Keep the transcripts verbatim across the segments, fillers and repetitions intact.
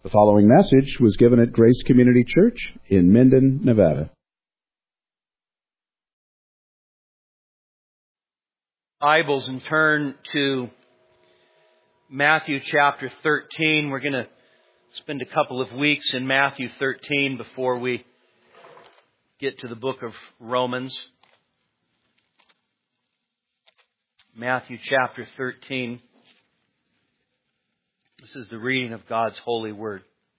The following message was given at Grace Community Church in Minden, Nevada. Bibles and turn to Matthew chapter thirteen. We're going to spend a couple of weeks in Matthew thirteen before we get to the book of Romans. Matthew chapter thirteen. This is the reading of God's holy word.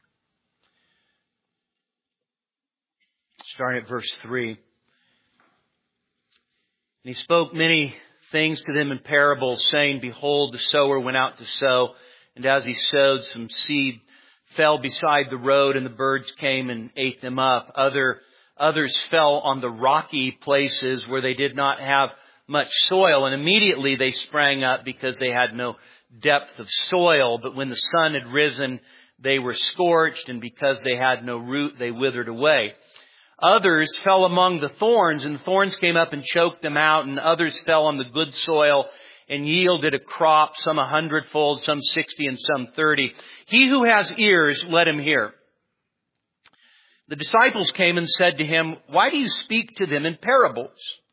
Starting at verse three. And he spoke many things to them in parables, saying, Behold, the sower went out to sow, and as he sowed, some seed fell beside the road, and the birds came and ate them up. Other, others fell on the rocky places where they did not have much soil, and immediately they sprang up because they had no depth of soil. But when the sun had risen, they were scorched, and because they had no root, they withered away. Others fell among the thorns, and the thorns came up and choked them out, and others fell on the good soil and yielded a crop, some a hundredfold, some sixty, and some thirty. He who has ears, let him hear. The disciples came and said to him, Why do you speak to them in parables?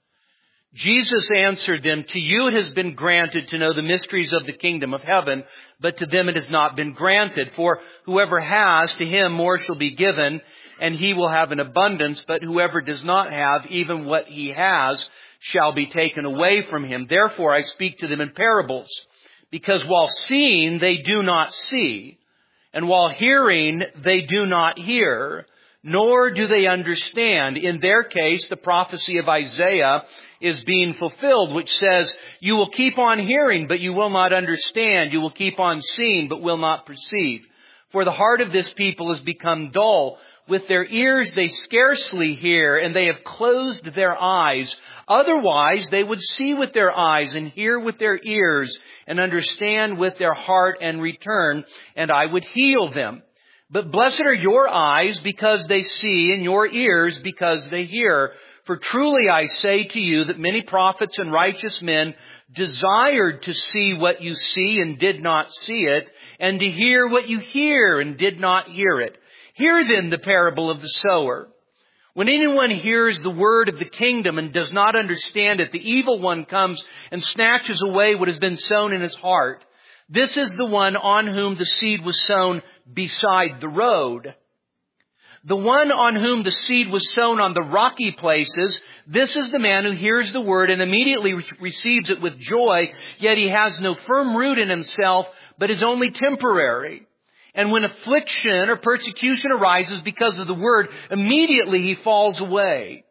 Jesus answered them, To you it has been granted to know the mysteries of the kingdom of heaven, but to them it has not been granted. For whoever has, to him more shall be given, and he will have an abundance. But whoever does not have, even what he has, shall be taken away from him. Therefore I speak to them in parables, because while seeing they do not see, and while hearing they do not hear, nor do they understand. In their case, the prophecy of Isaiah is being fulfilled, which says, You will keep on hearing, but you will not understand. You will keep on seeing, but will not perceive. For the heart of this people has become dull. With their ears they scarcely hear, and they have closed their eyes. Otherwise they would see with their eyes, and hear with their ears, and understand with their heart, and return, and I would heal them. But blessed are your eyes because they see, and your ears because they hear. For truly I say to you that many prophets and righteous men desired to see what you see and did not see it, and to hear what you hear and did not hear it. Hear then the parable of the sower. When anyone hears the word of the kingdom and does not understand it, the evil one comes and snatches away what has been sown in his heart. This is the one on whom the seed was sown beside the road. The one on whom the seed was sown on the rocky places, this is the man who hears the word and immediately re- receives it with joy, yet he has no firm root in himself, but is only temporary. And when affliction or persecution arises because of the word, immediately he falls away.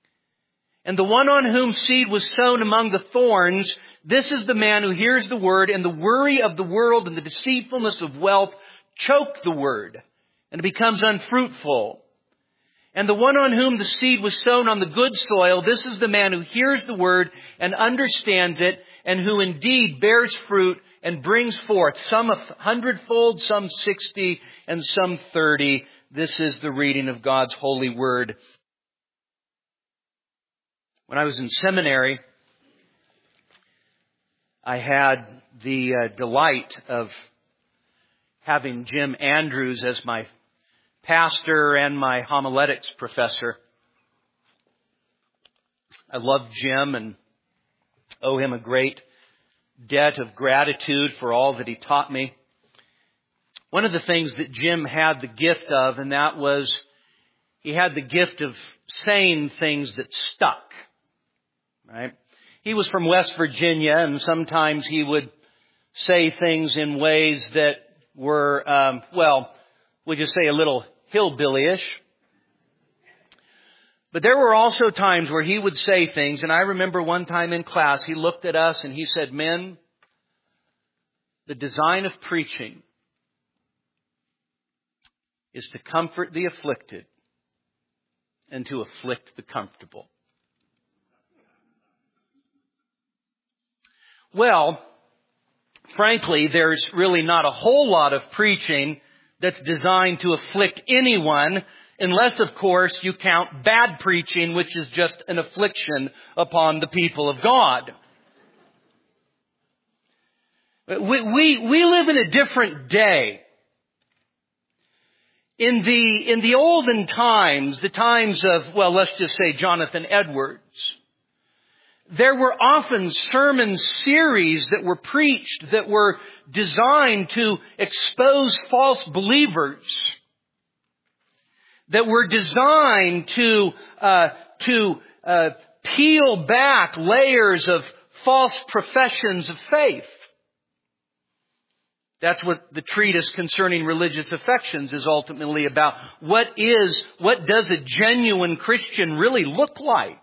And the one on whom seed was sown among the thorns, this is the man who hears the word, and the worry of the world and the deceitfulness of wealth choke the word, and it becomes unfruitful. And the one on whom the seed was sown on the good soil, this is the man who hears the word and understands it, and who indeed bears fruit and brings forth some a hundredfold, some sixty, and some thirty. This is the reading of God's holy word. When I was in seminary, I had the uh, delight of having Jim Andrews as my pastor and my homiletics professor. I love Jim and owe him a great debt of gratitude for all that he taught me. One of the things that Jim had the gift of, and that was he had the gift of saying things that stuck. Right? He was from West Virginia, and sometimes he would say things in ways that were, um, well, we'll just say a little hillbilly-ish. But there were also times where he would say things, and I remember one time in class, he looked at us and he said, Men, the design of preaching is to comfort the afflicted and to afflict the comfortable. Well, frankly, there's really not a whole lot of preaching that's designed to afflict anyone, unless, of course, you count bad preaching, which is just an affliction upon the people of God. We, we, we live in a different day. In the, in the olden times, the times of, well, let's just say Jonathan Edwards, there were often sermon series that were preached that were designed to expose false believers, that were designed to, uh, to, uh, peel back layers of false professions of faith. That's what the treatise concerning religious affections is ultimately about. What is, what does a genuine Christian really look like?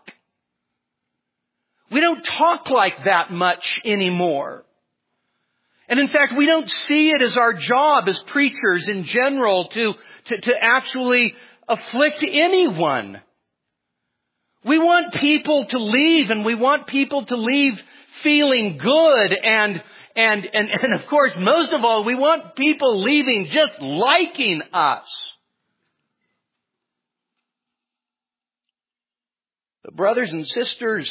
We don't talk like that much anymore. And in fact, we don't see it as our job as preachers in general to, to, to actually afflict anyone. We want people to leave, and we want people to leave feeling good and And, and, and of course, most of all, we want people leaving just liking us. But brothers and sisters,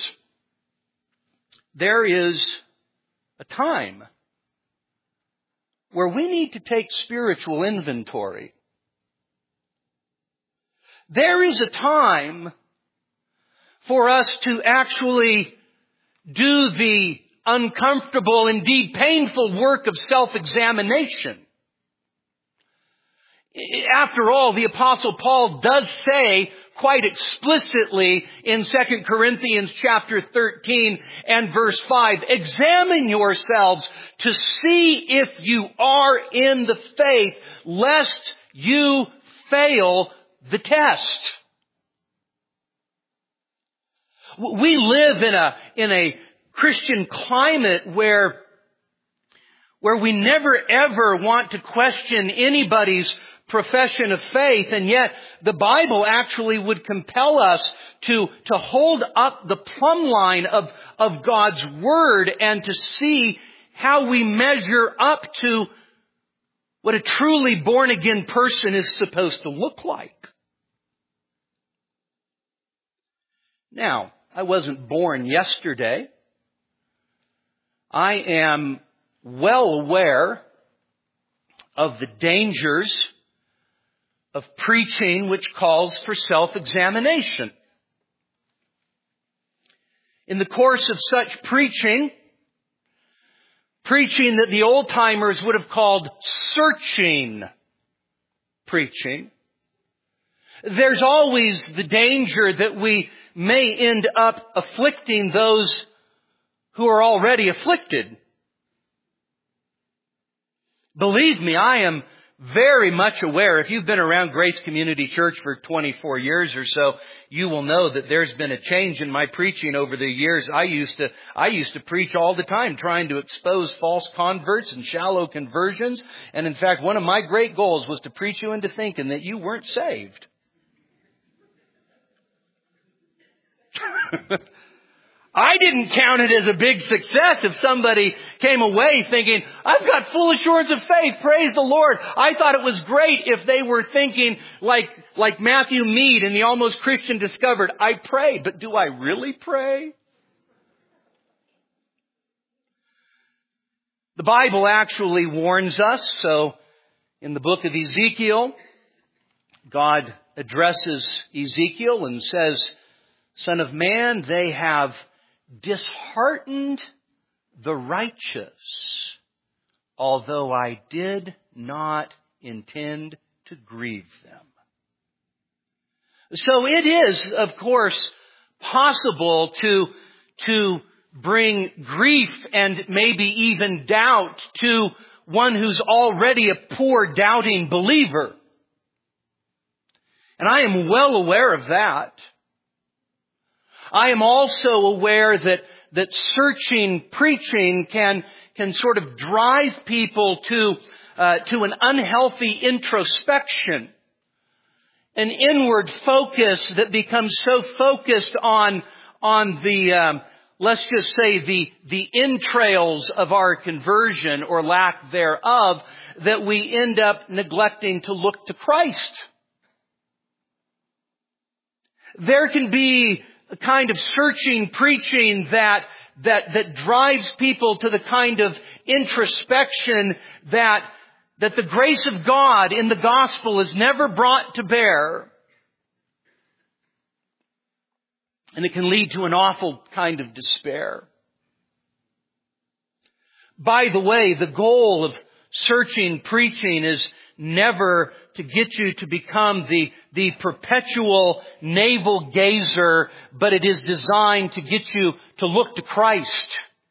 there is a time where we need to take spiritual inventory. There is a time for us to actually do the uncomfortable, indeed painful work of self-examination. After all, the Apostle Paul does say quite explicitly in Second Corinthians chapter thirteen and verse five, examine yourselves to see if you are in the faith, lest you fail the test. We live in a, in a Christian climate where, where we never ever want to question anybody's profession of faith, and yet the Bible actually would compel us to, to hold up the plumb line of, of God's Word and to see how we measure up to what a truly born-again person is supposed to look like. Now, I wasn't born yesterday. I am well aware of the dangers of preaching which calls for self-examination. In the course of such preaching, preaching that the old-timers would have called searching preaching, there's always the danger that we may end up afflicting those who are already afflicted. Believe me, I am very much aware. If you've been around Grace Community Church for twenty-four years or so, you will know that there's been a change in my preaching over the years. I used to, I used to preach all the time trying to expose false converts and shallow conversions. And in fact, one of my great goals was to preach you into thinking that you weren't saved. I didn't count it as a big success if somebody came away thinking, I've got full assurance of faith, praise the Lord. I thought it was great if they were thinking like, like Matthew Mead in the Almost Christian Discovered, I pray, but do I really pray? The Bible actually warns us. So in the book of Ezekiel, God addresses Ezekiel and says, Son of man, they have disheartened the righteous, although I did not intend to grieve them. So it is, of course, possible to, to bring grief and maybe even doubt to one who's already a poor, doubting believer. And I am well aware of that. I am also aware that, that searching preaching can, can sort of drive people to, uh, to an unhealthy introspection. An inward focus that becomes so focused on, on the, um, let's just say the, the entrails of our conversion or lack thereof, that we end up neglecting to look to Christ. There can be a kind of searching preaching that, that, that drives people to the kind of introspection that, that the grace of God in the gospel is never brought to bear. And it can lead to an awful kind of despair. By the way, the goal of searching preaching is never to get you to become the, the perpetual navel gazer, but it is designed to get you to look to Christ.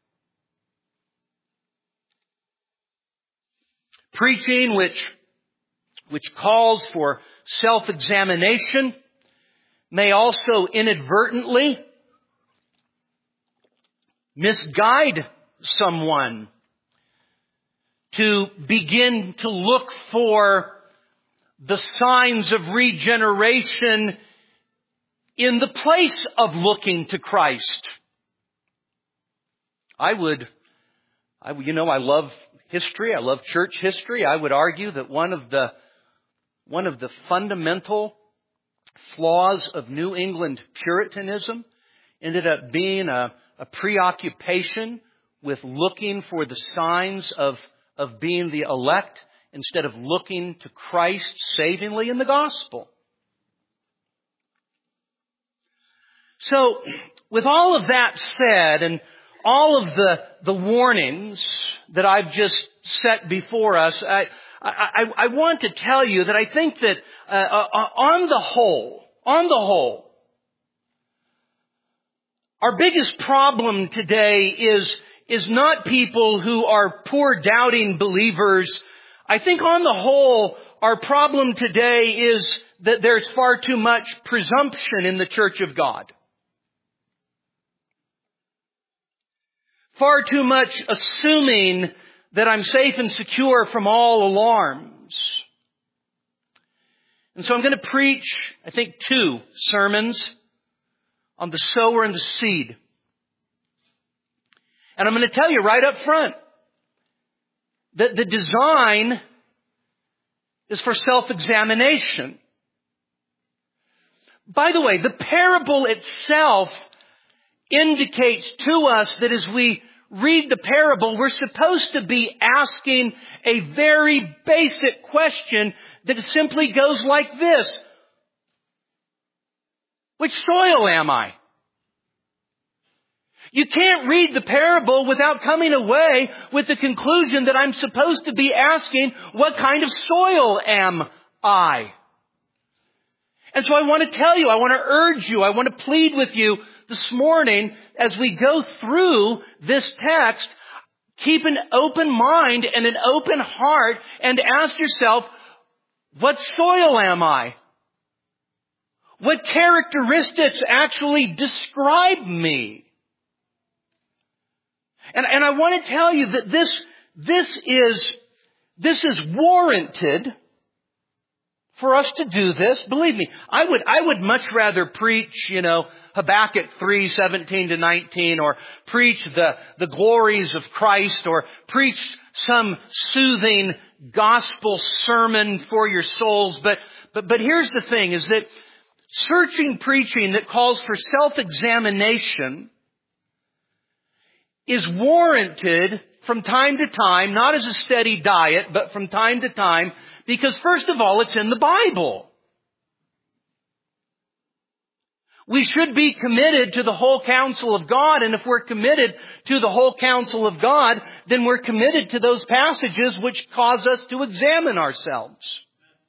Preaching which, which calls for self-examination may also inadvertently misguide someone to begin to look for the signs of regeneration in the place of looking to Christ. I would, I, you know, I love history. I love church history. I would argue that one of the, one of the fundamental flaws of New England Puritanism ended up being a, a preoccupation with looking for the signs of, of being the elect instead of looking to Christ savingly in the gospel. So, with all of that said, and all of the, the warnings that I've just set before us, I, I, I want to tell you that I think that uh, uh, on the whole, on the whole, our biggest problem today is, is not people who are poor doubting believers. I think on the whole, our problem today is that there's far too much presumption in the church of God. Far too much assuming that I'm safe and secure from all alarms. And so I'm going to preach, I think, two sermons on the sower and the seed. And I'm going to tell you right up front that the design is for self-examination. By the way, the parable itself indicates to us that as we read the parable, we're supposed to be asking a very basic question that simply goes like this. Which soil am I? You can't read the parable without coming away with the conclusion that I'm supposed to be asking, what kind of soil am I? And so I want to tell you, I want to urge you, I want to plead with you this morning as we go through this text, keep an open mind and an open heart and ask yourself, what soil am I? What characteristics actually describe me? And, and I want to tell you that this, this is, this is warranted for us to do this. Believe me, I would, I would much rather preach, you know, Habakkuk three, seventeen to nineteen, or preach the, the glories of Christ, or preach some soothing gospel sermon for your souls. But, but, but here's the thing, is that searching preaching that calls for self-examination is warranted from time to time, not as a steady diet, but from time to time, because first of all, it's in the Bible. We should be committed to the whole counsel of God, and if we're committed to the whole counsel of God, then we're committed to those passages which cause us to examine ourselves.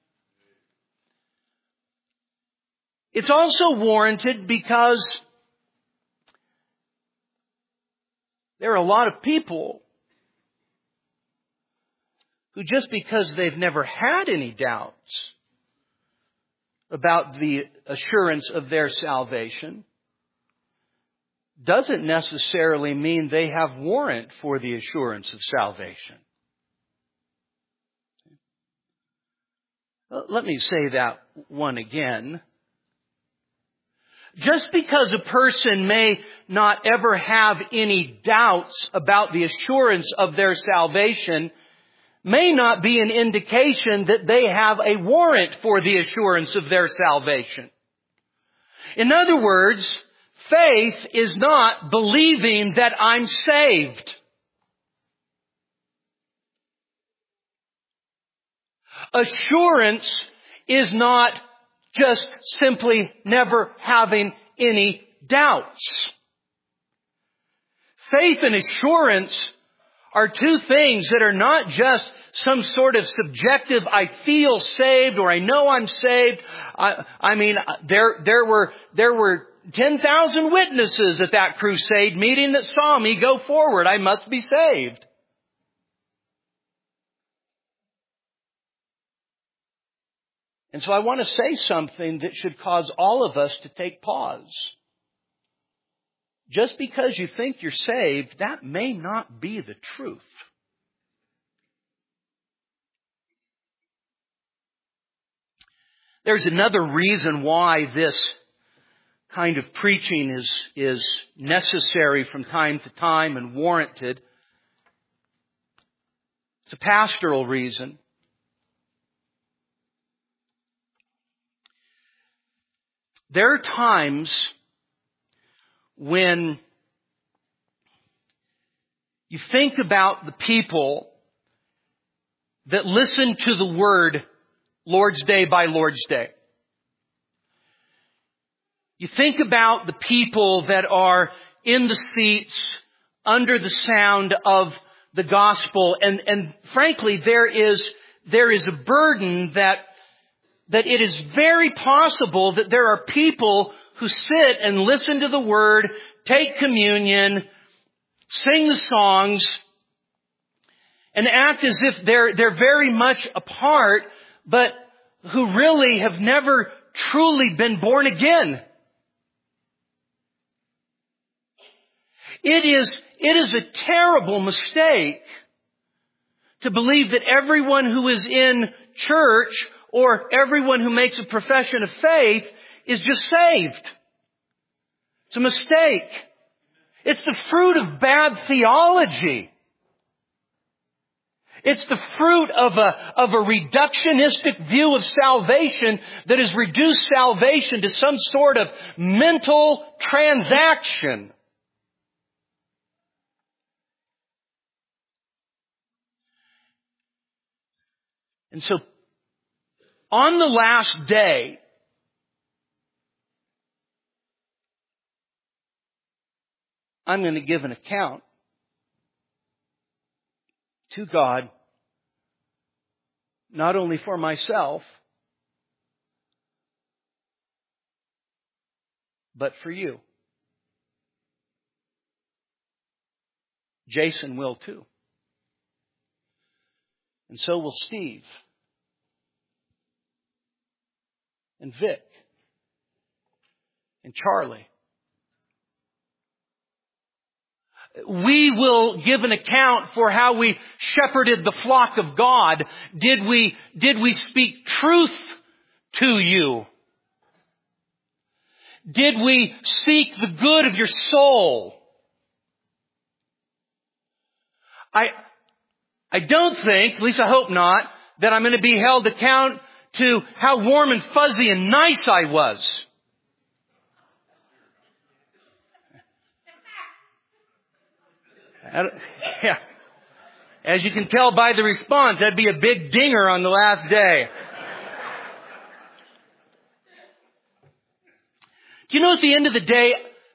It's also warranted because there are a lot of people who, just because they've never had any doubts about the assurance of their salvation, doesn't necessarily mean they have warrant for the assurance of salvation. Let me say that one again. Just because a person may not ever have any doubts about the assurance of their salvation may not be an indication that they have a warrant for the assurance of their salvation. In other words, faith is not believing that I'm saved. Assurance is not just simply never having any doubts. Faith and assurance are two things that are not just some sort of subjective, I feel saved or I know I'm saved. I, I mean, there, there were, there were ten thousand witnesses at that crusade meeting that saw me go forward. I must be saved. And so I want to say something that should cause all of us to take pause. Just because you think you're saved, that may not be the truth. There's another reason why this kind of preaching is, is necessary from time to time and warranted. It's a pastoral reason. There are times when you think about the people that listen to the word Lord's Day by Lord's Day. You think about the people that are in the seats under the sound of the gospel, and, and frankly, there is, there is a burden that, that it is very possible that there are people who sit and listen to the word, take communion, sing the songs, and act as if they're, they're very much a part, but who really have never truly been born again. It is, it is a terrible mistake to believe that everyone who is in church or everyone who makes a profession of faith is just saved. It's a mistake. It's the fruit of bad theology. It's the fruit of a, of a reductionistic view of salvation that has reduced salvation to some sort of mental transaction. And so, on the last day, I'm going to give an account to God, not only for myself, but for you. Jason will too. And so will Steve. And Vic. And Charlie. We will give an account for how we shepherded the flock of God. Did we, did we speak truth to you? Did we seek the good of your soul? I, I don't think, at least I hope not, that I'm going to be held account to how warm and fuzzy and nice I was. Yeah. As you can tell by the response, that'd be a big dinger on the last day. Do you know, at the end of the day,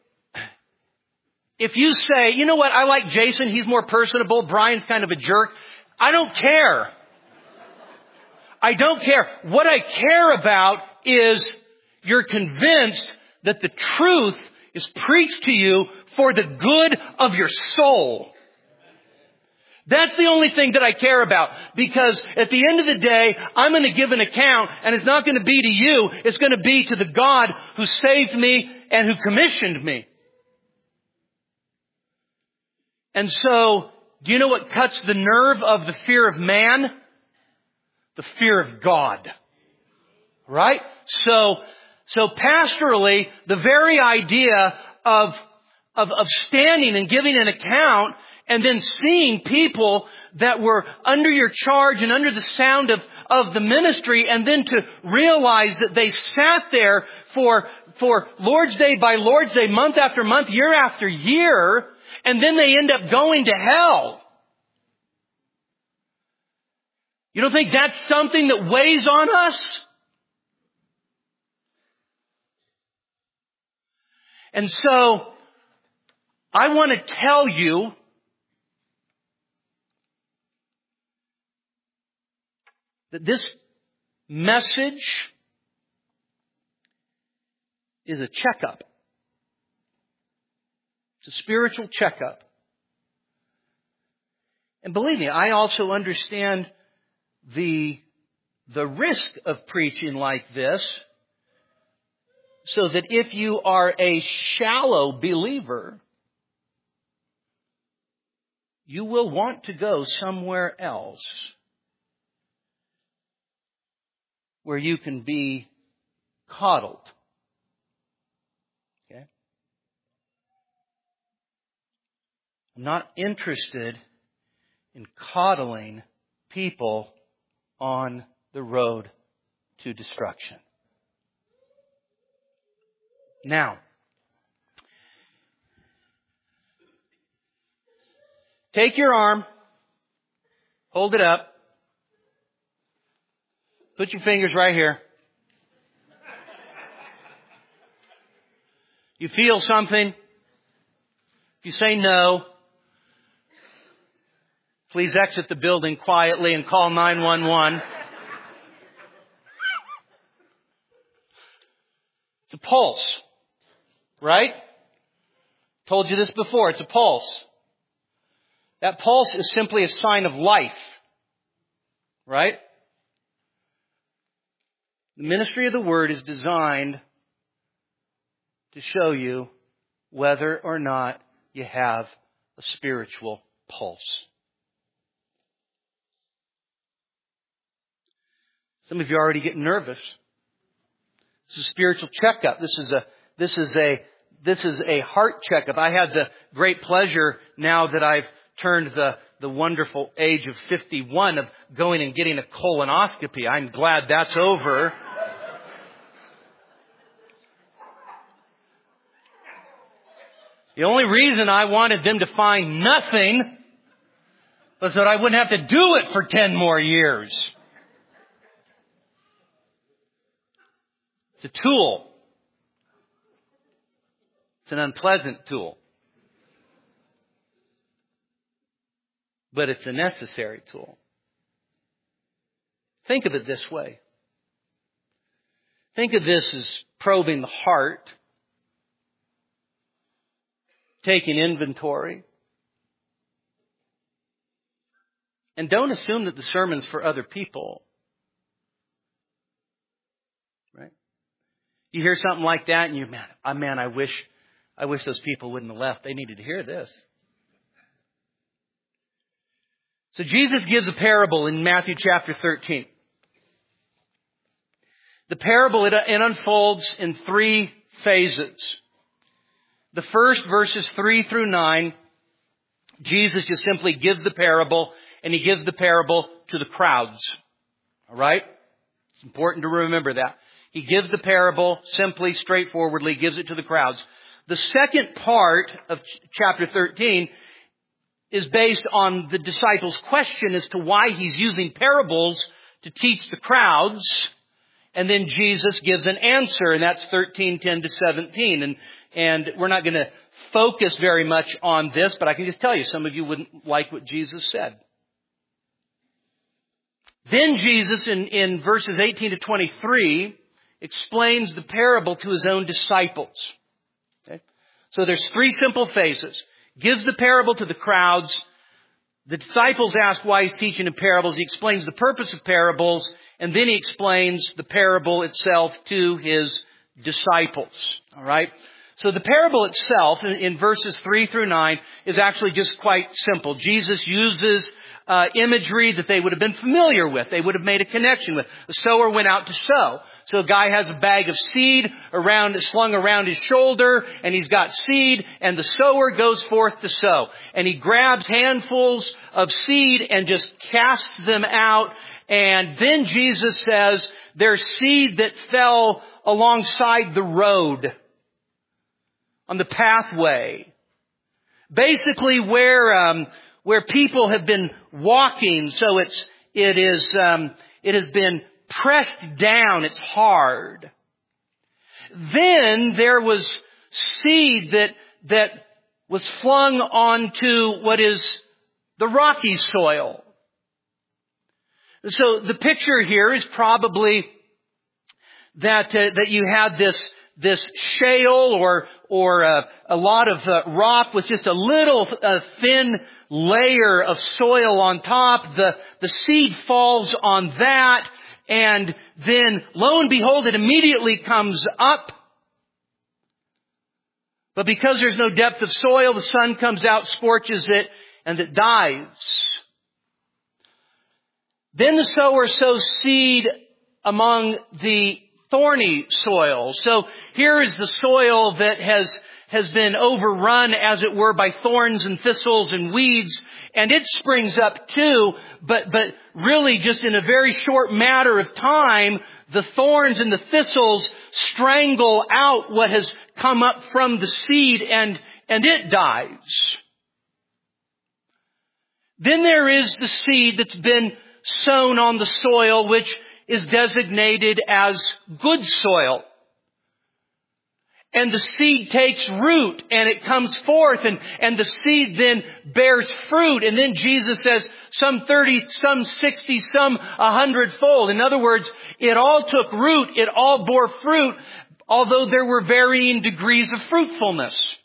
if you say, you know what, I like Jason, he's more personable, Brian's kind of a jerk, I don't care. I don't care. What I care about is you're convinced that the truth is preached to you for the good of your soul. That's the only thing that I care about. Because at the end of the day, I'm going to give an account, and it's not going to be to you. It's going to be to the God who saved me and who commissioned me. And so, do you know what cuts the nerve of the fear of man? The fear of God. Right? So, so pastorally, the very idea of, of, of standing and giving an account and then seeing people that were under your charge and under the sound of, of the ministry, and then to realize that they sat there for, for Lord's Day by Lord's Day, month after month, year after year, and then they end up going to hell. You don't think that's something that weighs on us? And so, I want to tell you that this message is a checkup. It's a spiritual checkup. And believe me, I also understand the, the risk of preaching like this, so that if you are a shallow believer, you will want to go somewhere else where you can be coddled. Okay? I'm not interested in coddling people on the road to destruction. Now, take your arm, hold it up, put your fingers right here. You feel something? If you say no, please exit the building quietly and call nine one one. It's a pulse, right? Told you this before. It's a pulse. That pulse is simply a sign of life, right? The ministry of the Word is designed to show you whether or not you have a spiritual pulse. Some of you are already getting nervous. This is a spiritual checkup. This is a this is a this is a heart checkup. I had the great pleasure, now that I've turned the the wonderful age of fifty-one, of going and getting a colonoscopy. I'm glad that's over. The only reason I wanted them to find nothing was that I wouldn't have to do it for ten more years. It's a tool. It's an unpleasant tool. But it's a necessary tool. Think of it this way. Think of this as probing the heart, taking inventory. And don't assume that the sermon's for other people. Right? You hear something like that and you, man, oh man, I wish, I wish those people wouldn't have left. They needed to hear this. So Jesus gives a parable in Matthew chapter thirteen. The parable, it, it unfolds in three phases. The first, verses three through nine, Jesus just simply gives the parable, and He gives the parable to the crowds. All right? It's important to remember that. He gives the parable simply, straightforwardly, gives it to the crowds. The second part of chapter thirteen is based on the disciples' question as to why He's using parables to teach the crowds. And then Jesus gives an answer, and that's thirteen ten to seventeen. And And we're not going to focus very much on this, but I can just tell you, some of you wouldn't like what Jesus said. Then Jesus, in, in verses eighteen to twenty-three, explains the parable to His own disciples. Okay? So there's three simple phases. Gives the parable to the crowds. The disciples ask why He's teaching in parables. He explains the purpose of parables. And then He explains the parable itself to His disciples. All right? So the parable itself, in, in verses three through nine, is actually just quite simple. Jesus uses uh, imagery that they would have been familiar with. They would have made a connection with. The sower went out to sow. So a guy has a bag of seed around, slung around his shoulder, and he's got seed, and the sower goes forth to sow. And he grabs handfuls of seed and just casts them out. And then Jesus says, there's seed that fell alongside the road, on the pathway. Basically where, um, where people have been walking, so it's it is, um, it has been pressed down. It's hard. Then there was seed that, that was flung onto what is the rocky soil. So the picture here is probably that, uh, that you had this, this shale or, or uh, a lot of uh, rock with just a little uh, thin layer of soil on top. The, the seed falls on that, and then lo and behold, it immediately comes up. But because there's no depth of soil, the sun comes out, scorches it, and it dies. Then the sower sows seed among the thorny soil. So here is the soil that has has been overrun, as it were, by thorns and thistles and weeds, and it springs up too, but but really just in a very short matter of time, the thorns and the thistles strangle out what has come up from the seed, and and it dies. Then there is the seed that's been sown on the soil, which is designated as good soil. And the seed takes root and it comes forth, and, and the seed then bears fruit. And then Jesus says some thirty, some sixty, some a hundredfold. In other words, it all took root, it all bore fruit, although there were varying degrees of fruitfulness.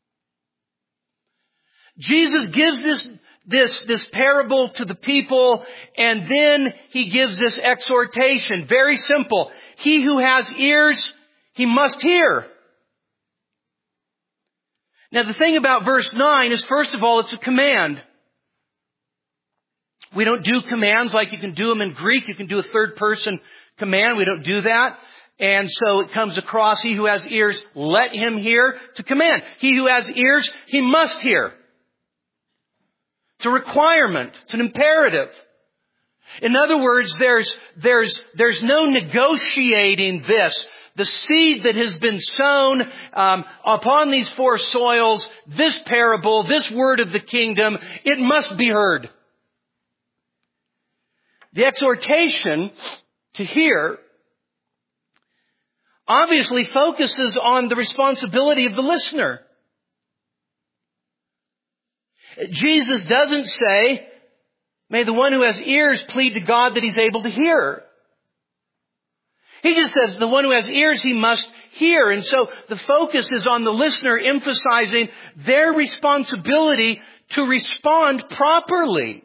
Jesus gives this This, this parable to the people, and then He gives this exhortation. Very simple. He who has ears, he must hear. Now the thing about verse nine is, first of all, it's a command. We don't do commands like you can do them in Greek. You can do a third person command. We don't do that. And so it comes across, he who has ears, let him hear. It's a command. He who has ears, he must hear. It's a requirement. It's an imperative. In other words, there's, there's, there's no negotiating this. The seed that has been sown um, upon these four soils, this parable, this word of the kingdom, it must be heard. The exhortation to hear obviously focuses on the responsibility of the listener. Jesus doesn't say, may the one who has ears plead to God that he's able to hear. He just says the one who has ears, he must hear. And so the focus is on the listener, emphasizing their responsibility to respond properly.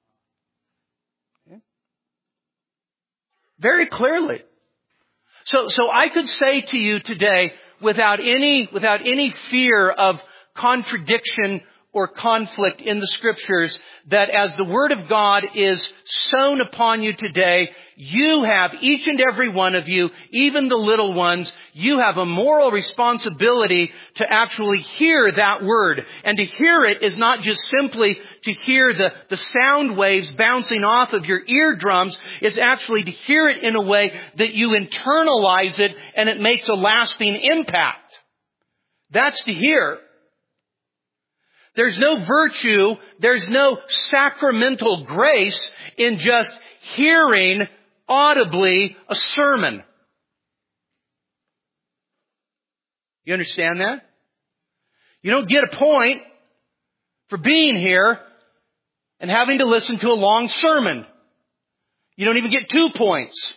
Very clearly. So, so I could say to you today, without any, without any fear of contradiction or conflict in the Scriptures, that as the Word of God is sown upon you today, you have, each and every one of you, even the little ones, you have a moral responsibility to actually hear that Word. And to hear it is not just simply to hear the, the sound waves bouncing off of your eardrums. It's actually to hear it in a way that you internalize it and it makes a lasting impact. That's to hear. There's no virtue, there's no sacramental grace in just hearing audibly a sermon. You understand that? You don't get a point for being here and having to listen to a long sermon. You don't even get two points.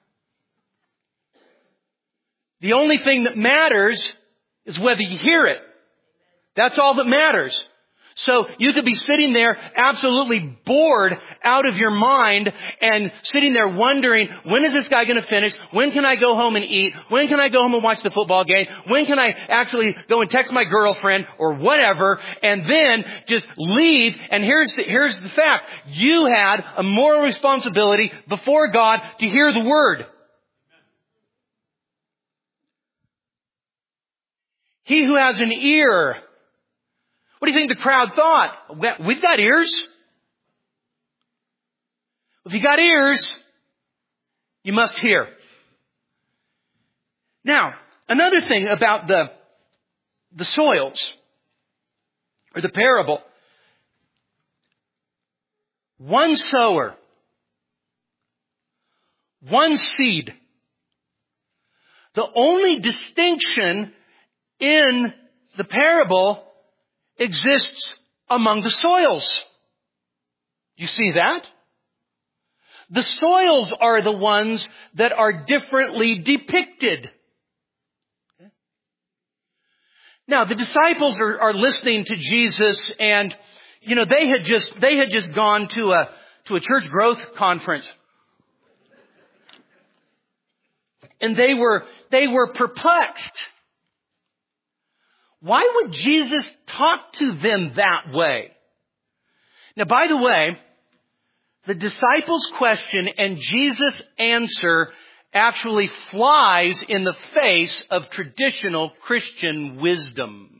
The only thing that matters is whether you hear it. That's all that matters. So you could be sitting there absolutely bored out of your mind and sitting there wondering, when is this guy going to finish? When can I go home and eat? When can I go home and watch the football game? When can I actually go and text my girlfriend or whatever, and then just leave? And here's the, here's the fact. You had a moral responsibility before God to hear the Word. He who has an ear. What do you think the crowd thought? We've got ears. If you got ears, you must hear. Now, another thing about the, the soils, or the parable. One sower, one seed. The only distinction in the parable exists among the soils. You see that? The soils are the ones that are differently depicted. Now, the disciples are, are listening to Jesus, and, you know, they had just, they had just gone to a, to a church growth conference. And they were, they were perplexed. Why would Jesus talk to them that way? Now, by the way, the disciples' question and Jesus' answer actually flies in the face of traditional Christian wisdom.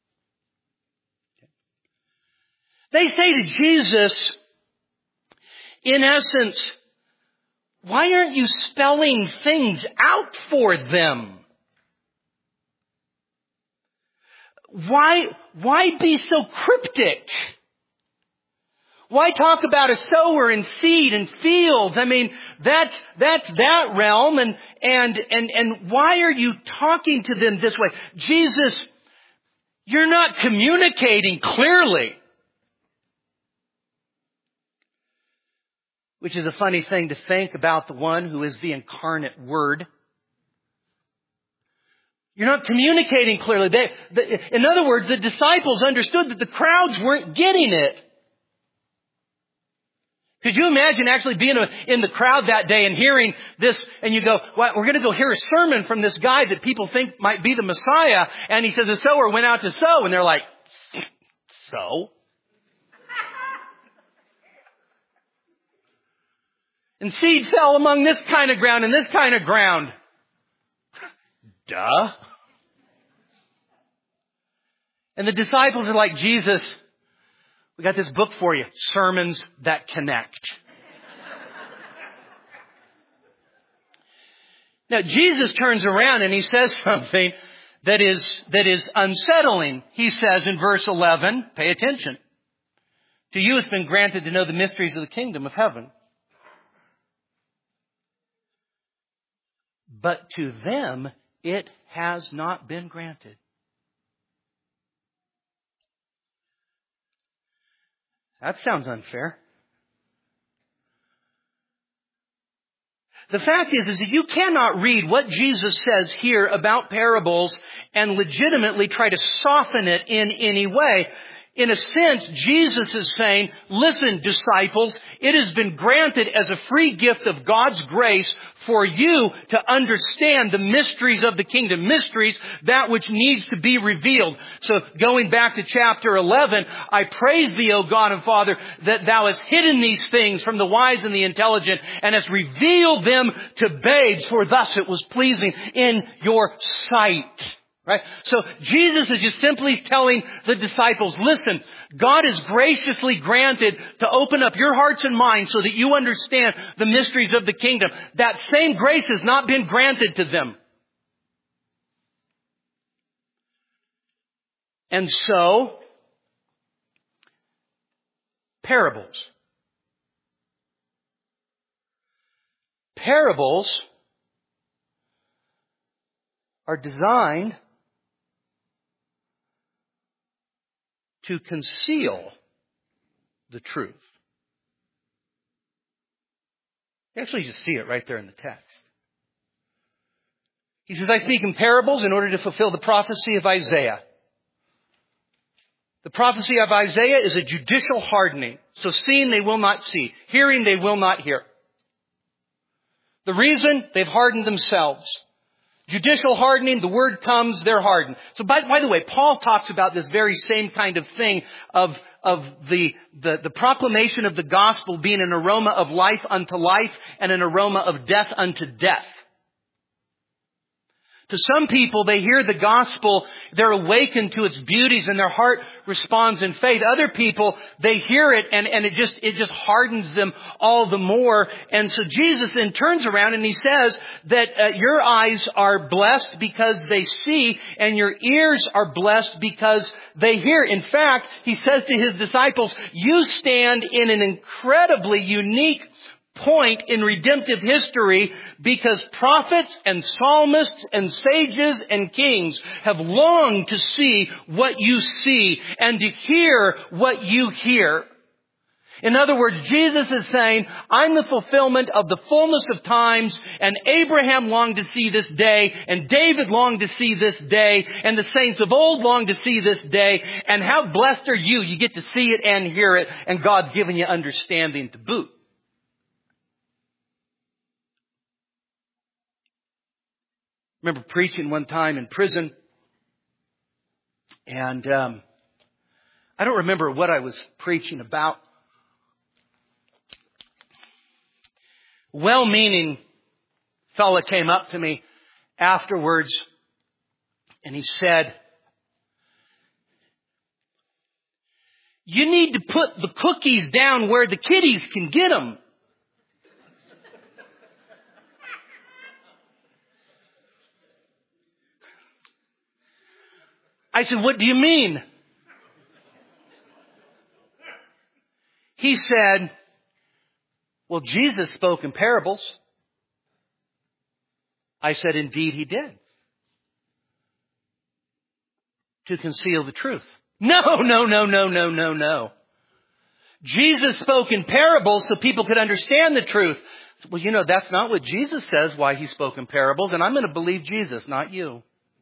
They say to Jesus, in essence, why aren't you spelling things out for them? Why, why be so cryptic? Why talk about a sower and seed and fields? I mean, that's, that's that realm. And, and, and, and why are you talking to them this way? Jesus, you're not communicating clearly. Which is a funny thing to think about the one who is the incarnate Word. You're not communicating clearly. They, the, in other words, the disciples understood that the crowds weren't getting it. Could you imagine actually being in the crowd that day and hearing this, and you go, well, we're going to go hear a sermon from this guy that people think might be the Messiah, and he says the sower went out to sow, and they're like, sow? And seed fell among this kind of ground and this kind of ground. Duh. And the disciples are like, Jesus, we got this book for you. Sermons that connect. Now, Jesus turns around and he says something that is, that is unsettling. He says in verse eleven, pay attention. To you it's been granted to know the mysteries of the kingdom of heaven. But to them it has not been granted. That sounds unfair. The fact is, is that you cannot read what Jesus says here about parables and legitimately try to soften it in any way. In a sense, Jesus is saying, listen, disciples, it has been granted as a free gift of God's grace for you to understand the mysteries of the kingdom. Mysteries, that which needs to be revealed. So going back to chapter eleven, I praise thee, O God and Father, that thou hast hidden these things from the wise and the intelligent and hast revealed them to babes, for thus it was pleasing in your sight. Right? So Jesus is just simply telling the disciples, listen, God has graciously granted to open up your hearts and minds so that you understand the mysteries of the kingdom. That same grace has not been granted to them. And so, parables. Parables are designed to conceal the truth. You actually just see it right there in the text. He says, I speak in parables in order to fulfill the prophecy of Isaiah. The prophecy of Isaiah is a judicial hardening. So seeing they will not see. Hearing they will not hear. The reason? They've hardened themselves. Judicial hardening, the word comes, they're hardened. So by, by the way, Paul talks about this very same kind of thing of, of the, the, the proclamation of the gospel being an aroma of life unto life and an aroma of death unto death. To some people, they hear the gospel, they're awakened to its beauties and their heart responds in faith. Other people, they hear it and, and it just, it just hardens them all the more. And so Jesus then turns around and he says that uh, your eyes are blessed because they see and your ears are blessed because they hear. In fact, he says to his disciples, you stand in an incredibly unique point in redemptive history because prophets and psalmists and sages and kings have longed to see what you see and to hear what you hear. In other words, Jesus is saying, I'm the fulfillment of the fullness of times, and Abraham longed to see this day, and David longed to see this day, and the saints of old longed to see this day, and how blessed are you? You get to see it and hear it, and God's given you understanding to boot. I remember preaching one time in prison, and um, I don't remember what I was preaching about. Well-meaning fella came up to me afterwards and he said, you need to put the cookies down where the kiddies can get them. I said, what do you mean? He said, well, Jesus spoke in parables. I said, indeed he did. To conceal the truth. No, no, no, no, no, no, no. Jesus spoke in parables so people could understand the truth. Well, you know, that's not what Jesus says, why he spoke in parables, and I'm going to believe Jesus, not you.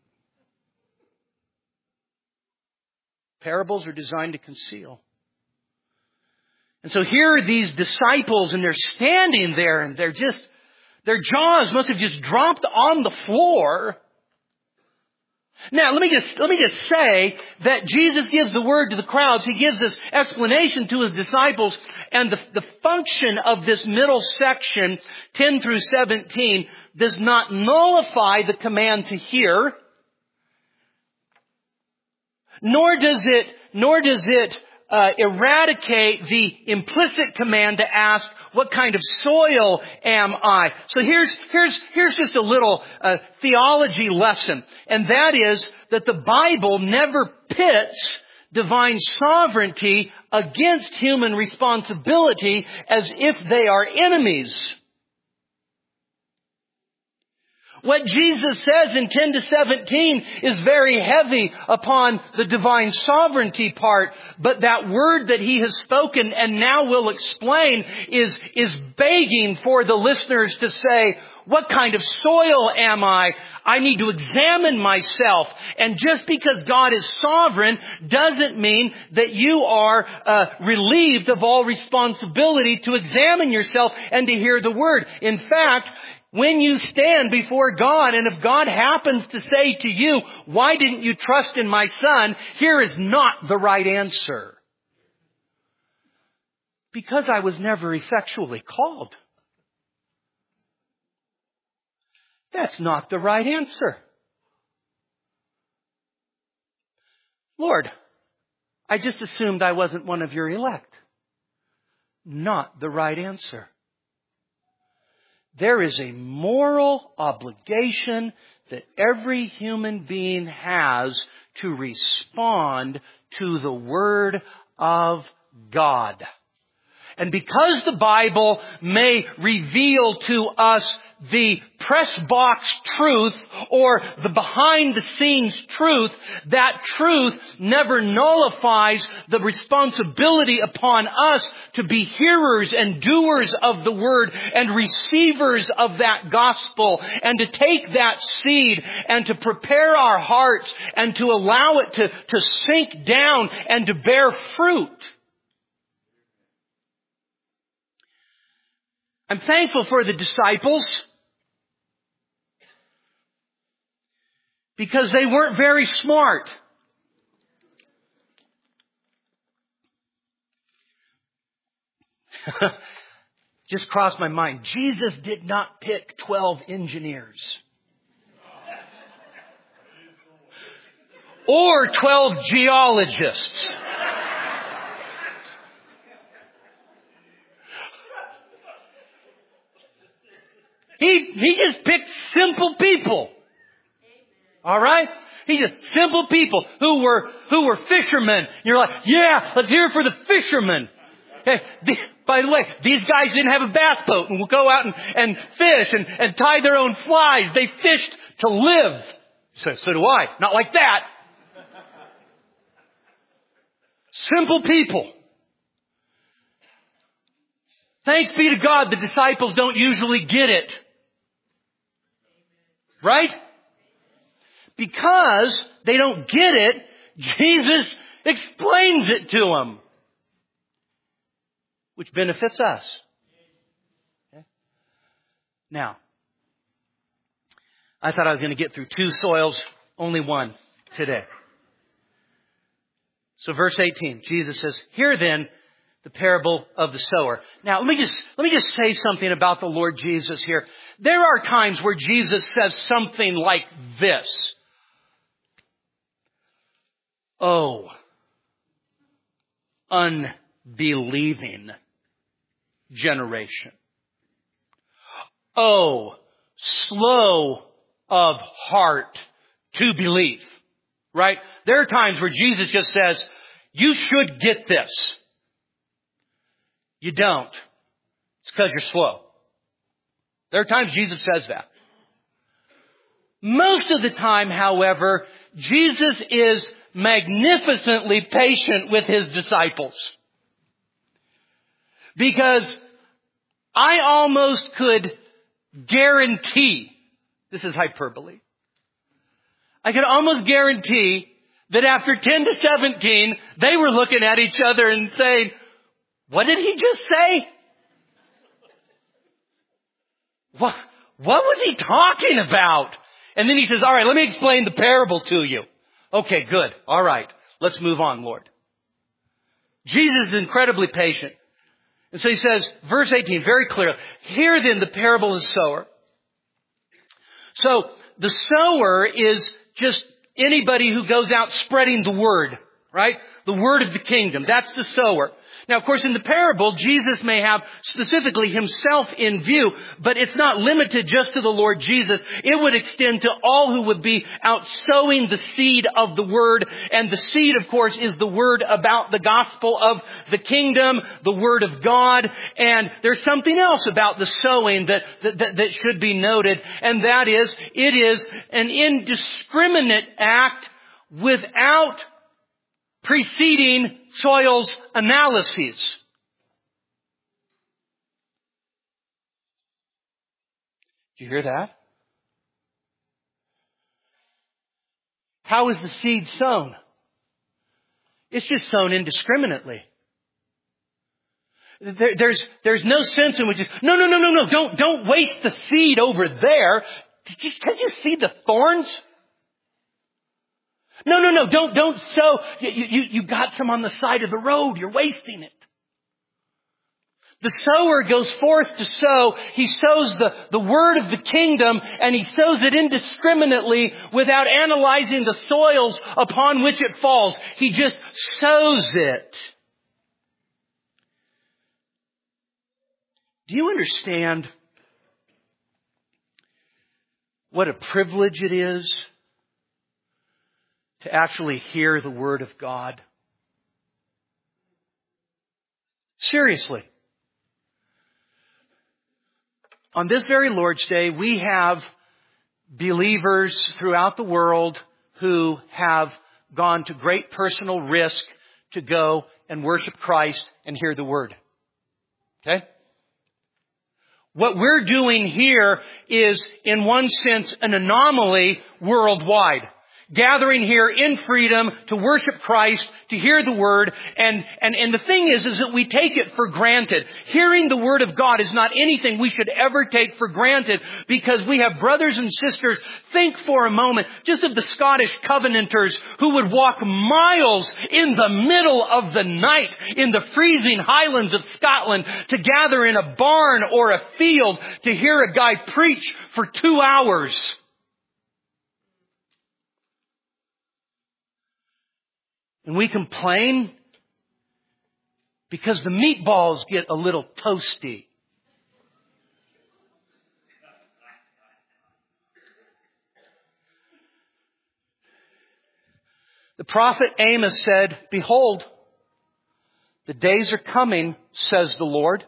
Parables are designed to conceal. And so here are these disciples and they're standing there and they're just, their jaws must have just dropped on the floor. Now, let me just, let me just say that Jesus gives the word to the crowds. He gives this explanation to his disciples, and the, the function of this middle section, ten through seventeen, does not nullify the command to hear, nor does it, nor does it Uh, eradicate the implicit command to ask, what kind of soil am I? So here's, here's, here's just a little uh, theology lesson. And that is that the Bible never pits divine sovereignty against human responsibility as if they are enemies. What Jesus says in ten to seventeen is very heavy upon the divine sovereignty part, but that word that he has spoken and now will explain is, is begging for the listeners to say, what kind of soil am I? I need to examine myself. And just because God is sovereign doesn't mean that you are uh, relieved of all responsibility to examine yourself and to hear the word. In fact, when you stand before God, and if God happens to say to you, why didn't you trust in my son? Here is not the right answer. Because I was never effectually called. That's not the right answer. Lord, I just assumed I wasn't one of your elect. Not the right answer. There is a moral obligation that every human being has to respond to the Word of God. And because the Bible may reveal to us the press box truth or the behind the scenes truth, that truth never nullifies the responsibility upon us to be hearers and doers of the word and receivers of that gospel, and to take that seed and to prepare our hearts and to allow it to, to sink down and to bear fruit. I'm thankful for the disciples because they weren't very smart. Just crossed my mind. Jesus did not pick twelve engineers. Or twelve geologists. He, he just picked simple people. All right? He just simple people who were, who were fishermen. You're like, yeah, let's hear it for the fishermen. Hey, the, by the way, these guys didn't have a bass boat and will go out and, and fish and, and tie their own flies. They fished to live. So, so do I. Not like that. Simple people. Thanks be to God, the disciples don't usually get it. Right? Because they don't get it, Jesus explains it to them. Which benefits us. Okay? Now, I thought I was going to get through two soils, only one today. So verse eighteen, Jesus says, "Hear then the parable of the sower." Now, let me just, let me just say something about the Lord Jesus here. There are times where Jesus says something like this. Oh, unbelieving generation. Oh, slow of heart to believe. Right? There are times where Jesus just says, you should get this. You don't. It's because you're slow. There are times Jesus says that. Most of the time, however, Jesus is magnificently patient with His disciples. Because I almost could guarantee, this is hyperbole, I could almost guarantee that after ten to seventeen, they were looking at each other and saying, what did he just say? What, what was he talking about? And then he says, all right, let me explain the parable to you. Okay, good. All right. Let's move on, Lord. Jesus is incredibly patient. And so he says, verse eighteen, very clear, hear then the parable of the sower. So the sower is just anybody who goes out spreading the word, right? The word of the kingdom. That's the sower. Now, of course, in the parable, Jesus may have specifically Himself in view, but it's not limited just to the Lord Jesus. It would extend to all who would be out sowing the seed of the word. And the seed, of course, is the word about the gospel of the kingdom, the word of God. And there's something else about the sowing that, that, that should be noted. And that is, it is an indiscriminate act without preceding soils analyses. Do you hear that? How is the seed sown? It's just sown indiscriminately. There, there's, there's no sense in which it's, no, no, no, no, no, don't, don't waste the seed over there. Did you, did you see the thorns? No, no, no, don't, don't sow. You, you, you got some on the side of the road. You're wasting it. The sower goes forth to sow. He sows the, the word of the kingdom, and he sows it indiscriminately without analyzing the soils upon which it falls. He just sows it. Do you understand what a privilege it is to actually hear the word of God? Seriously. On this very Lord's Day, we have believers throughout the world who have gone to great personal risk to go and worship Christ and hear the word. Okay? What we're doing here is, in one sense, an anomaly worldwide. Gathering here in freedom to worship Christ, to hear the Word. And, and, and the thing is, is that we take it for granted. Hearing the Word of God is not anything we should ever take for granted, because we have brothers and sisters. Think for a moment just of the Scottish Covenanters who would walk miles in the middle of the night in the freezing highlands of Scotland to gather in a barn or a field to hear a guy preach for two hours. And we complain because the meatballs get a little toasty. The prophet Amos said, behold, the days are coming, says the Lord,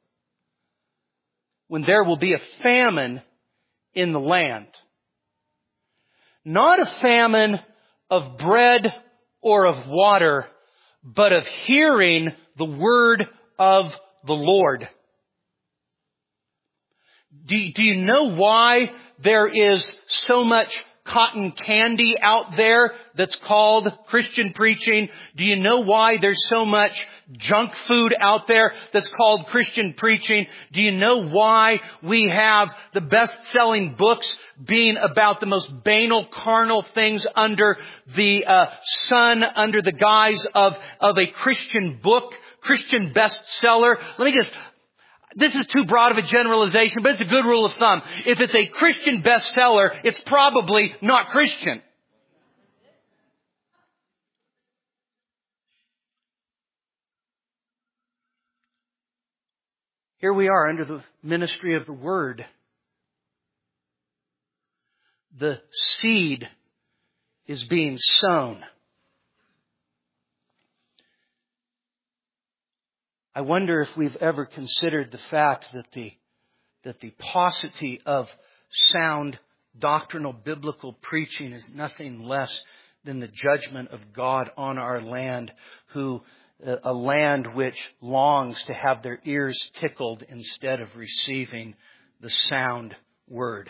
when there will be a famine in the land. Not a famine of bread or of water, but of hearing the word of the Lord. Do, do you know why there is so much cotton candy out there that's called Christian preaching? Do you know why there's so much junk food out there that's called Christian preaching? Do you know why we have the best-selling books being about the most banal, carnal things under the uh, sun, under the guise of, of a Christian book, Christian bestseller? Let me just... This is too broad of a generalization, but it's a good rule of thumb. If it's a Christian bestseller, it's probably not Christian. Here we are under the ministry of the Word. The seed is being sown. I wonder if we've ever considered the fact that the, that the paucity of sound doctrinal biblical preaching is nothing less than the judgment of God on our land, who, uh, a land which longs to have their ears tickled instead of receiving the sound word.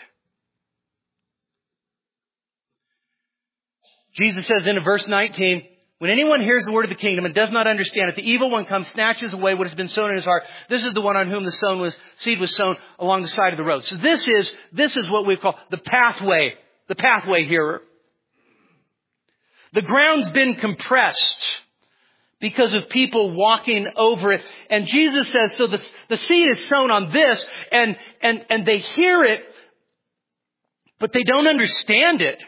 Jesus says in verse nineteen, when anyone hears the word of the kingdom and does not understand it, the evil one comes, snatches away what has been sown in his heart. This is the one on whom the sown was, seed was sown along the side of the road. So this is, this is what we call the pathway, the pathway hearer. The ground's been compressed because of people walking over it. And Jesus says, so the, the seed is sown on this, and, and, and they hear it, but they don't understand it.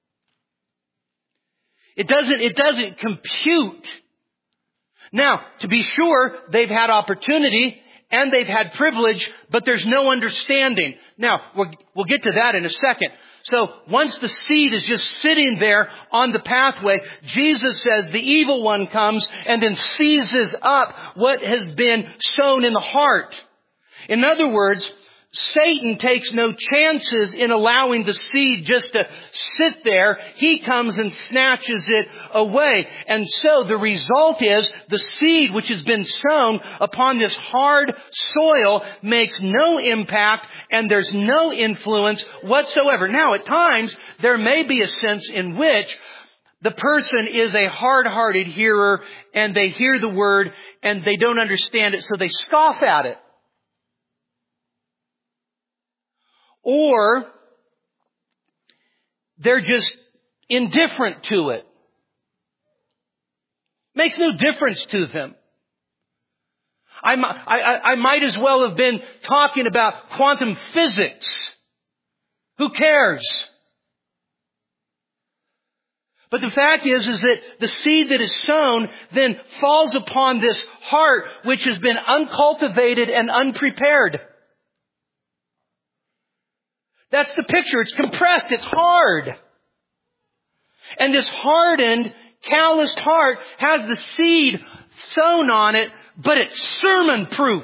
It doesn't, it doesn't compute. Now, to be sure, they've had opportunity and they've had privilege, but there's no understanding. Now, we'll, we'll get to that in a second. So once the seed is just sitting there on the pathway, Jesus says the evil one comes and then seizes up what has been sown in the heart. In other words, Satan takes no chances in allowing the seed just to sit there. He comes and snatches it away. And so the result is the seed which has been sown upon this hard soil makes no impact and there's no influence whatsoever. Now, at times, there may be a sense in which the person is a hard-hearted hearer and they hear the word and they don't understand it, so they scoff at it. Or they're just indifferent to it. Makes no difference to them. I, I, I might as well have been talking about quantum physics. Who cares? But the fact is, is that the seed that is sown then falls upon this heart which has been uncultivated and unprepared. That's the picture. It's compressed. It's hard. And this hardened, calloused heart has the seed sown on it, but it's sermon-proof.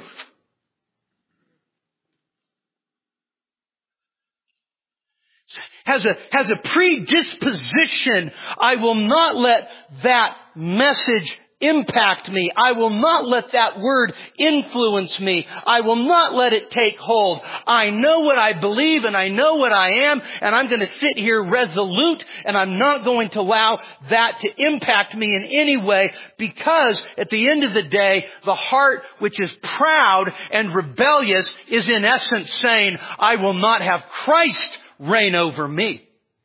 Has a, has a predisposition. I will not let that message impact me. I will not let that word influence me. I will not let it take hold. I know what I believe and I know what I am, and I'm going to sit here resolute, and I'm not going to allow that to impact me in any way, because at the end of the day, the heart which is proud and rebellious is in essence saying, I will not have Christ reign over me.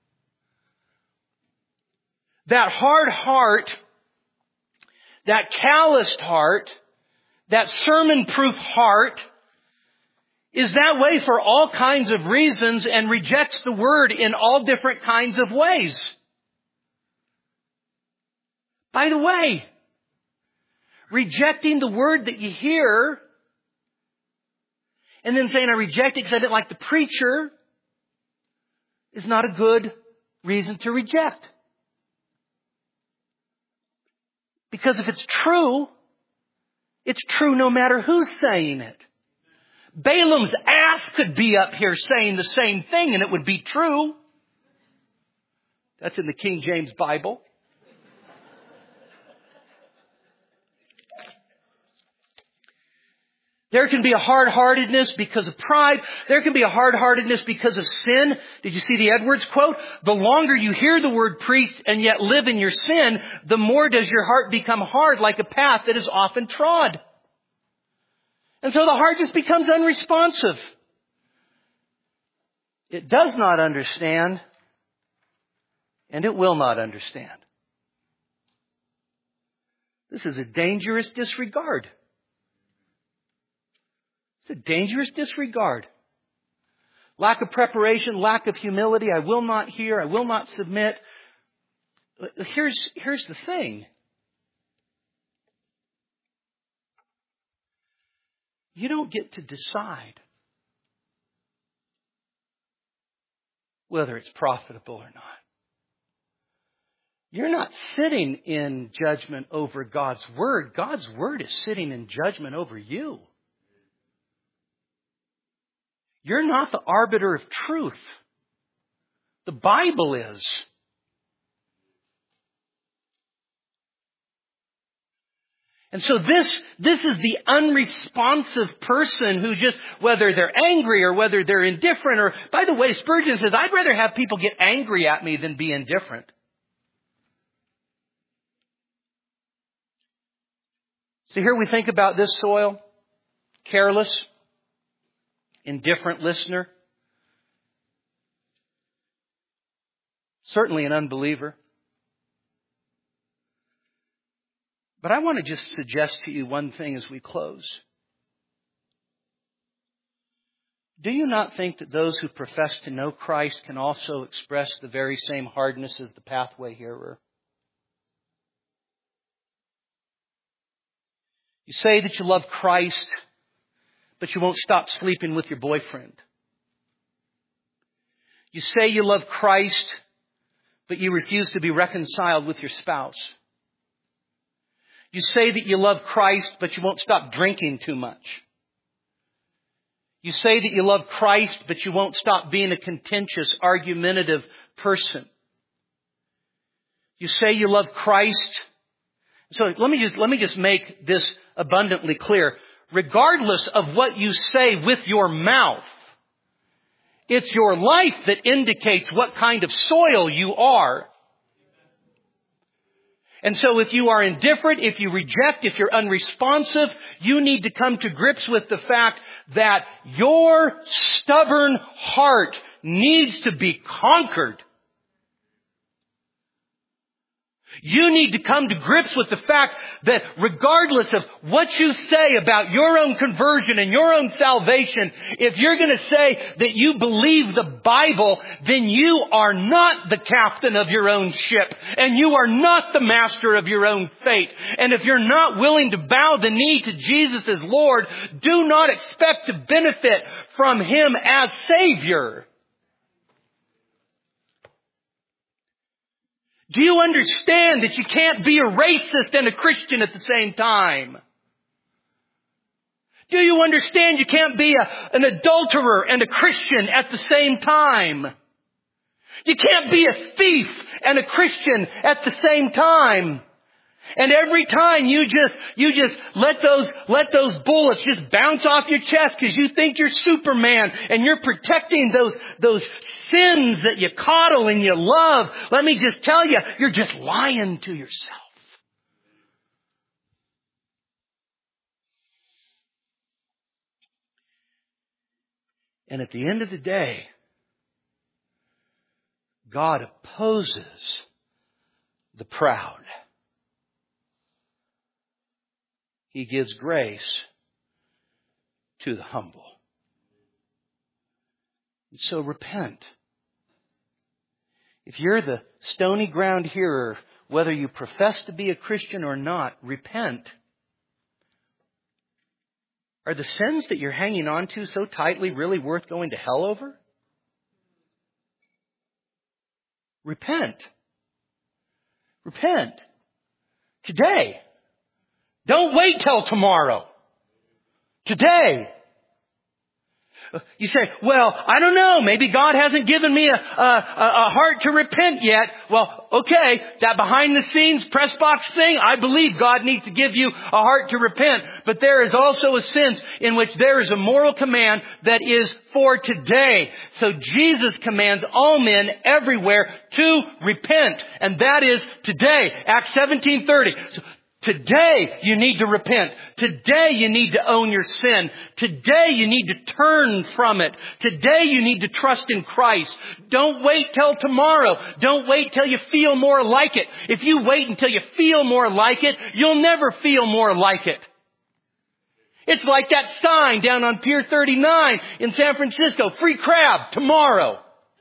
That hard heart, that calloused heart, that sermon-proof heart is that way for all kinds of reasons and rejects the word in all different kinds of ways. By the way, rejecting the word that you hear and then saying I reject it because I didn't like the preacher is not a good reason to reject. Because if it's true, It's true no matter who's saying it. Balaam's ass could be up here saying the same thing and it would be true. That's in the King James Bible. There can be a hard-heartedness because of pride. There can be a hard-heartedness because of sin. Did you see the Edwards quote? The longer you hear the word preached and yet live in your sin, the more does your heart become hard like a path that is often trod. And so the heart just becomes unresponsive. It does not understand, and it will not understand. This is a dangerous disregard. It's a dangerous disregard. Lack of preparation, lack of humility. I will not hear. I will not submit. Here's, here's the thing. You don't get to decide whether it's profitable or not. You're not sitting in judgment over God's Word. God's Word is sitting in judgment over you. You're not the arbiter of truth. The Bible is. And so this, this is the unresponsive person who just, whether they're angry or whether they're indifferent, or, by the way, Spurgeon says, I'd rather have people get angry at me than be indifferent. So here we think about this soil. Careless, indifferent listener. Certainly an unbeliever. But I want to just suggest to you one thing as we close. Do you not think that those who profess to know Christ can also express the very same hardness as the pathway hearer? You say that you love Christ, but you won't stop sleeping with your boyfriend. You say you love Christ, but you refuse to be reconciled with your spouse. You say that you love Christ, but you won't stop drinking too much. You say that you love Christ, but you won't stop being a contentious, argumentative person. You say you love Christ. So let me just, let me just make this abundantly clear. Regardless of what you say with your mouth, it's your life that indicates what kind of soil you are. And so if you are indifferent, if you reject, if you're unresponsive, you need to come to grips with the fact that your stubborn heart needs to be conquered. You need to come to grips with the fact that regardless of what you say about your own conversion and your own salvation, if you're going to say that you believe the Bible, then you are not the captain of your own ship, and you are not the master of your own fate. And if you're not willing to bow the knee to Jesus as Lord, do not expect to benefit from Him as Savior. Do you understand that you can't be a racist and a Christian at the same time? Do you understand you can't be a, an adulterer and a Christian at the same time? You can't be a thief and a Christian at the same time. And every time you just, you just let those, let those bullets just bounce off your chest because you think you're Superman and you're protecting those, those sins that you coddle and you love. Let me just tell you, you're just lying to yourself. And at the end of the day, God opposes the proud. He gives grace to the humble. And so repent. If you're the stony ground hearer, whether you profess to be a Christian or not, repent. Are the sins that you're hanging on to so tightly really worth going to hell over? Repent. Repent. Today. Don't wait till tomorrow. Today. You say, well, I don't know. Maybe God hasn't given me a, a, a heart to repent yet. Well, okay, that behind the scenes press box thing, I believe God needs to give you a heart to repent. But there is also a sense in which there is a moral command that is for today. So Jesus commands all men everywhere to repent. And that is today. Acts seventeen thirty. So, today you need to repent. Today you need to own your sin. Today you need to turn from it. Today you need to trust in Christ. Don't wait till tomorrow. Don't wait till you feel more like it. If you wait until you feel more like it, you'll never feel more like it. It's like that sign down on Pier thirty-nine in San Francisco. Free crab tomorrow.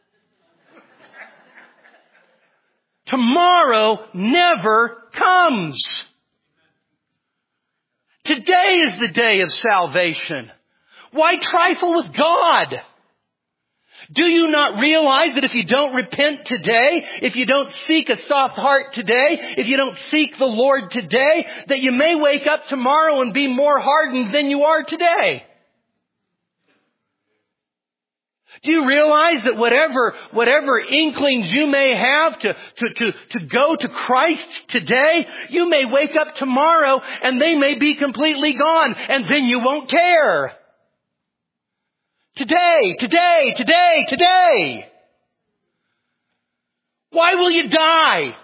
Tomorrow never comes. Today is the day of salvation. Why trifle with God? Do you not realize that if you don't repent today, if you don't seek a soft heart today, if you don't seek the Lord today, that you may wake up tomorrow and be more hardened than you are today? Do you realize that whatever, whatever inklings you may have to, to, to, to go to Christ today, you may wake up tomorrow and they may be completely gone, and then you won't care. Today, today, today, today. Why will you die?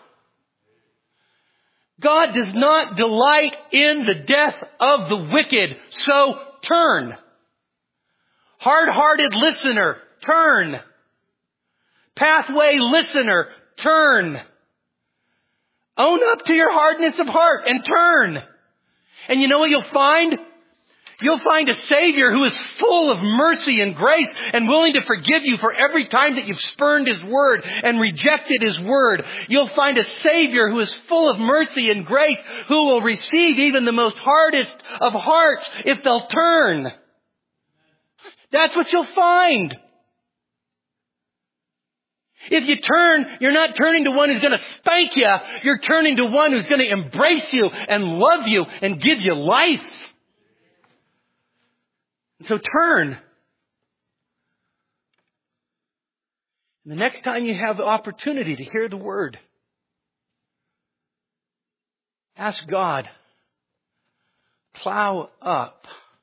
God does not delight in the death of the wicked, so turn. Hard-hearted listener, turn. Pathway listener, turn. Own up to your hardness of heart and turn. And you know what you'll find? You'll find a Savior who is full of mercy and grace and willing to forgive you for every time that you've spurned His Word and rejected His Word. You'll find a Savior who is full of mercy and grace, who will receive even the most hardest of hearts if they'll turn. That's what you'll find. If you turn, you're not turning to one who's going to spank you. You're turning to one who's going to embrace you and love you and give you life. So turn. And the next time you have the opportunity to hear the Word, ask God, plow up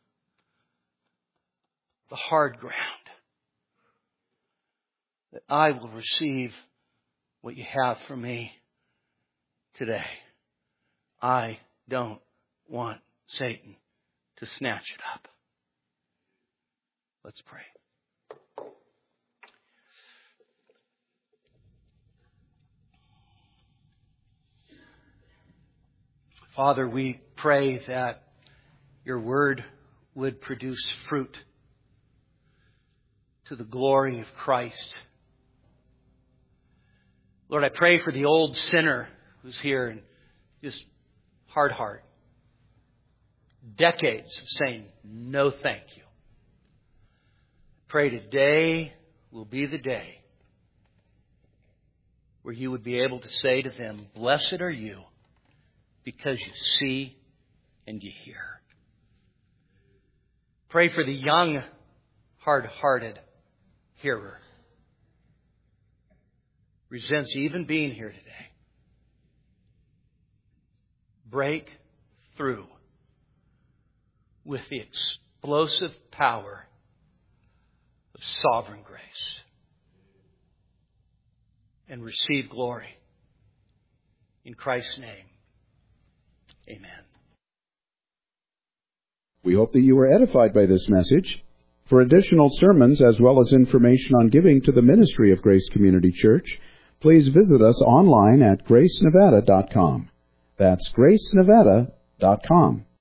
the hard ground, that I will receive what you have for me today. I don't want Satan to snatch it up. Let's pray. Father, we pray that your Word would produce fruit to the glory of Christ. Lord, I pray for the old sinner who's here and just hard heart. Decades of saying no thank you. Pray today will be the day where you would be able to say to them, blessed are you because you see and you hear. Pray for the young, hard-hearted hearer. Resents even being here today. Break through with the explosive power of sovereign grace and receive glory. In Christ's name, amen. We hope that you were edified by this message. For additional sermons as well as information on giving to the ministry of Grace Community Church, please visit us online at grace nevada dot com. That's grace nevada dot com.